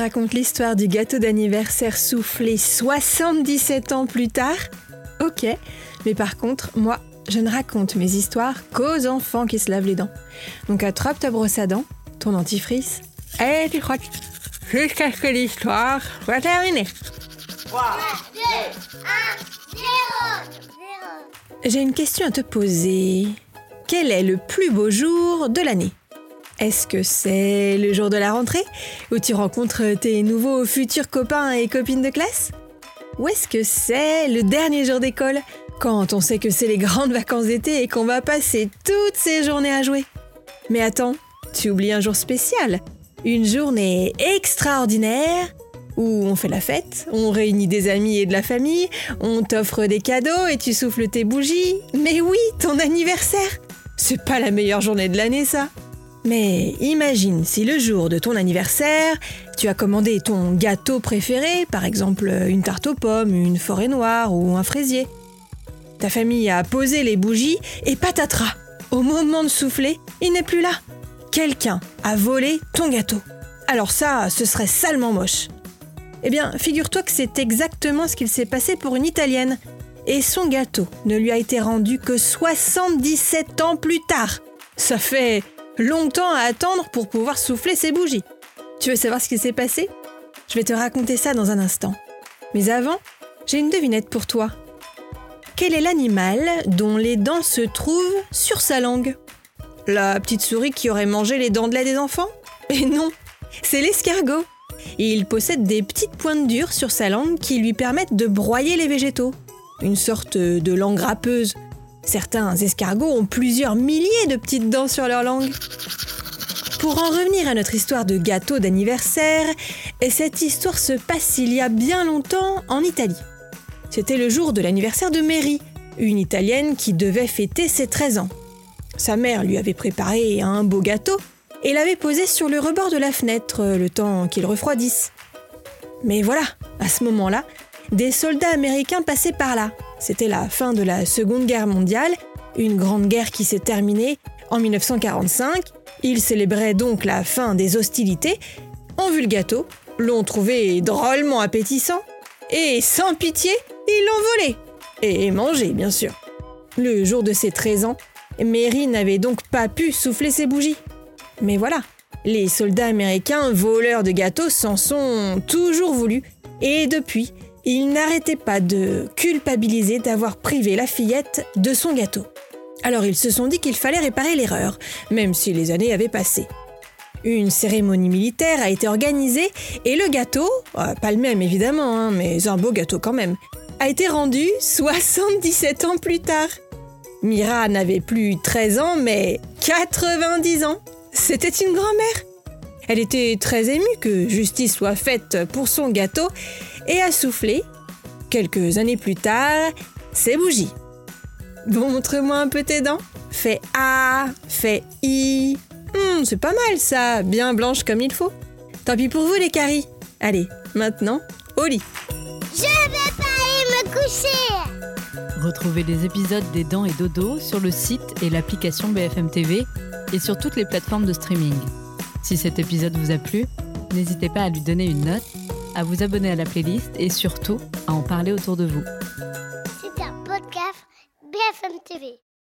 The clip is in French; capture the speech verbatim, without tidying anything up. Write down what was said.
raconte l'histoire du gâteau d'anniversaire soufflé soixante-dix-sept ans plus tard? Ok, mais par contre, moi, je ne raconte mes histoires qu'aux enfants qui se lavent les dents. Donc attrape ta brosse à dents, ton dentifrice, et tu croques jusqu'à ce que l'histoire soit terminée. trois, deux, un, zéro. J'ai une question à te poser. Quel est le plus beau jour de l'année? Est-ce que c'est le jour de la rentrée, où tu rencontres tes nouveaux futurs copains et copines de classe? Ou est-ce que c'est le dernier jour d'école, quand on sait que c'est les grandes vacances d'été et qu'on va passer toutes ces journées à jouer? Mais attends, tu oublies un jour spécial, une journée extraordinaire, où on fait la fête, on réunit des amis et de la famille, on t'offre des cadeaux et tu souffles tes bougies. Mais oui, ton anniversaire! C'est pas la meilleure journée de l'année, ça! Mais imagine si le jour de ton anniversaire, tu as commandé ton gâteau préféré, par exemple une tarte aux pommes, une forêt noire ou un fraisier. Ta famille a posé les bougies et patatras, au moment de souffler, il n'est plus là. Quelqu'un a volé ton gâteau. Alors ça, ce serait salement moche. Eh bien, figure-toi que c'est exactement ce qu'il s'est passé pour une Italienne. Et son gâteau ne lui a été rendu que soixante-dix-sept ans plus tard. Ça fait longtemps à attendre pour pouvoir souffler ses bougies. Tu veux savoir ce qui s'est passé? Je vais te raconter ça dans un instant. Mais avant, j'ai une devinette pour toi. Quel est l'animal dont les dents se trouvent sur sa langue? La petite souris qui aurait mangé les dents de lait des enfants? Et non, c'est l'escargot. Il possède des petites pointes dures sur sa langue qui lui permettent de broyer les végétaux. Une sorte de langue râpeuse. Certains escargots ont plusieurs milliers de petites dents sur leur langue. Pour en revenir à notre histoire de gâteau d'anniversaire, cette histoire se passe il y a bien longtemps en Italie. C'était le jour de l'anniversaire de Mary, une Italienne qui devait fêter ses treize ans. Sa mère lui avait préparé un beau gâteau et l'avait posé sur le rebord de la fenêtre, le temps qu'il refroidisse. Mais voilà, à ce moment-là, des soldats américains passaient par là. C'était la fin de la Seconde Guerre mondiale, une grande guerre qui s'est terminée en dix-neuf cent quarante-cinq. Ils célébraient donc la fin des hostilités, ont vu le gâteau, l'ont trouvé drôlement appétissant, et sans pitié, ils l'ont volé. Et mangé, bien sûr. Le jour de ses treize ans, Mary n'avait donc pas pu souffler ses bougies. Mais voilà, les soldats américains voleurs de gâteaux s'en sont toujours voulus, et depuis, ils n'arrêtaient pas de culpabiliser d'avoir privé la fillette de son gâteau. Alors ils se sont dit qu'il fallait réparer l'erreur, même si les années avaient passé. Une cérémonie militaire a été organisée et le gâteau, euh, pas le même évidemment, hein, mais un beau gâteau quand même, a été rendu soixante-dix-sept ans plus tard. Mira n'avait plus treize ans, mais quatre-vingt-dix ans. C'était une grand-mère. Elle était très émue que justice soit faite pour son gâteau et a soufflé, quelques années plus tard, ses bougies. Bon, montre-moi un peu tes dents. Fais A, fais I. Hum, c'est pas mal ça, bien blanche comme il faut. Tant pis pour vous les caries. Allez, maintenant, au lit. Je vais pas aller me coucher. Retrouvez les épisodes des Dents et Dodo sur le site et l'application B F M T V et sur toutes les plateformes de streaming. Si cet épisode vous a plu, n'hésitez pas à lui donner une note, à vous abonner à la playlist et surtout à en parler autour de vous. C'est un podcast B F M T V.